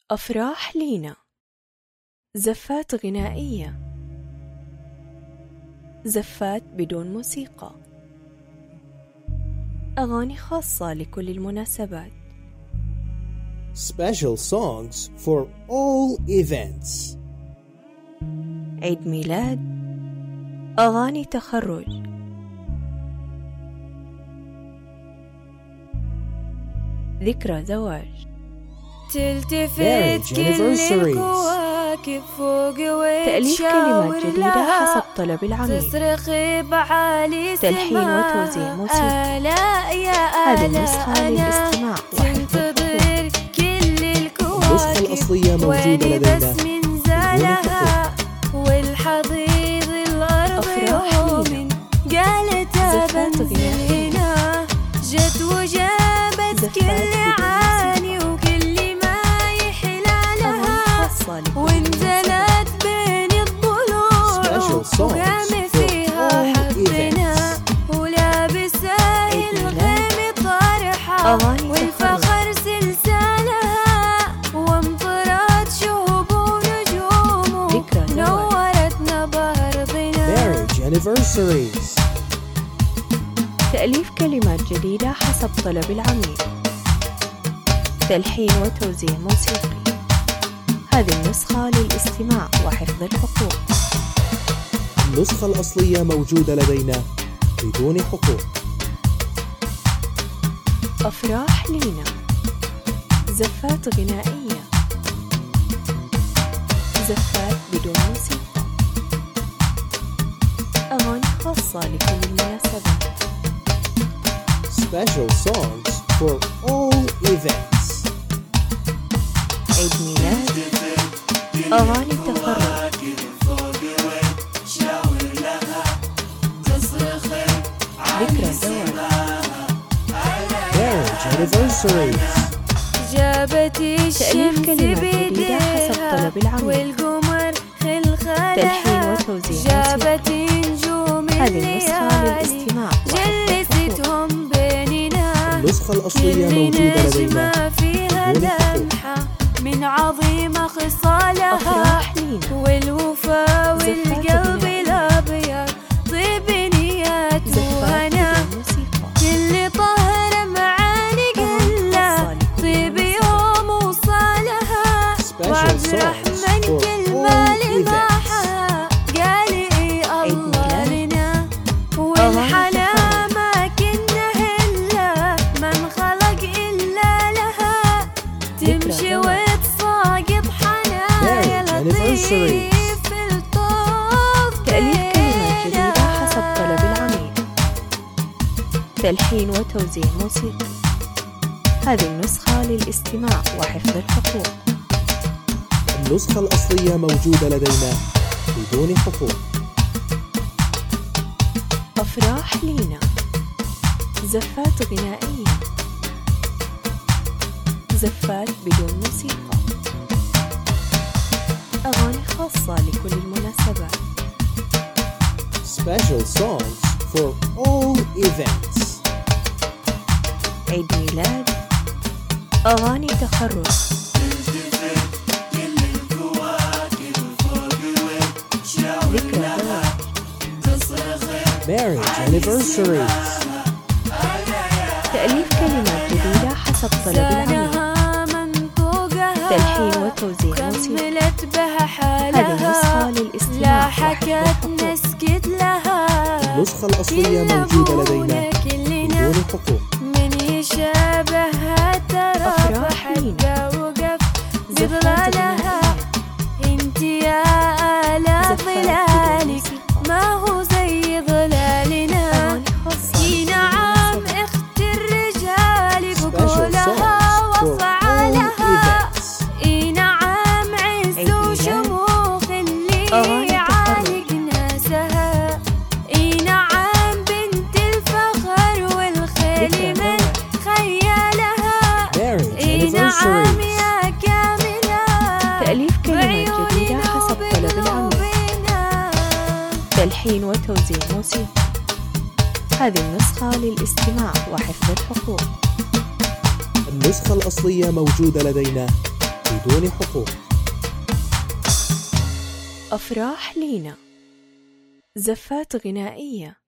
أفراح لينا، زفات غنائية، زفات بدون موسيقى، أغاني خاصة لكل المناسبات. Special songs for all events. عيد ميلاد، أغاني تخرج، ذكرى زواج، تلتفت كل الكواكب فوق تأليف كلمات جديدة حسب طلب العميل، تصرخ بعالي تلحين وتوزيع موسيقى. هذه النسخة للاستماع تنتظر كل النسخة الأصلية موجودة لدينا من زالها والحضيض الأرض يوم قالت بنزلنا جت وجابت كل عاني وكل ما يحلالها وانزلت بين الضلوع وقام فيها حظنا ولابسة الغيم طرحة والفخر سلسالها وامطرت شهب ونجوم نورتنا بأرضنا. Marriage anniversaries. تأليف كلمات جديدة حسب طلب العميل، تلحين وتوزيع موسيقي. هذه النسخة للاستماع وحفظ الحقوق. النسخة الأصلية موجودة لدينا بدون حقوق. أفراح لينا، زفات غنائية، زفات بدون موسيقى، أغاني خاصة لكل المناسبات. Special songs for all events. عيد ميلاد، أغاني تخرج، ذكرى زواج. Marriage anniversaries. جابت تأليف كلمات جديدة حسب طلب العميل، والقمر خلخالها تلحين وتوزيع جابت نجوم هذه النسخة للاستماع جلستهم بيننا النسخة الأصلية موجودة لدينا نجمة فيها بدون حقوق. لمحة من عظيم خصالها أفراح لينا، والوفا والقلب الأبيض طيب نيات وهنا كل طهر معاني قلة طيب يوم وصالها وعبد الرحمن كل ما لضاحها قال إي الله لنا والحلا ما كنا هلا من خلق إلا لها تمشي وتساقط حنايا لطيف الطوف. تأليف كلمات جديدة حسب طلب العميل، تلحين وتوزيع موسيقي. هذه النسخة للاستماع وحفظ الحقوق. النسخة الأصلية موجودة لدينا بدون حقوق. أفراح لينا، زفات غنائية، زفات بدون موسيقى، أغاني خاصة لكل المناسبات. Special songs for all events. عيد ميلاد، أغاني تخرج، ذكرى زواج. Marriage anniversaries. تأليف كلمات جديدة حسب طلب العميل، تلحين وتوزيع موسيقى. كملت بها هذه النسخة حالها للاستماع لا وحفظ حكت الحقوق. نسكت لها النسخة الأصلية موجودة لدينا كلنا بدون حقوق. من يشابهها ترى أفراح لينا، فحتى وقف زفات بظلالها غنائية، انت يا آلا زفات بدون ظلالك موسيقى، ما هو زي ظلالنا. أغاني خاصة اي لكل نعم المناسبات. اخت الرجال Special بقولها songs for all وافعالها events. اي نعم عز عيد ميلاد، وشموخ اللي أغاني يعالج ناسها. اي نعم بنت الفخر والخيل ذكرى من زواج. خيالها. Marriage اي نعم anniversaries. يا كاملة تأليف كلمات جديدة حسب طلب العميل، تلحين وتوزيع موسيقى. هذه النسخة للاستماع وحفظ الحقوق. النسخة الأصلية موجودة لدينا بدون حقوق. أفراح لينا، زفات غنائية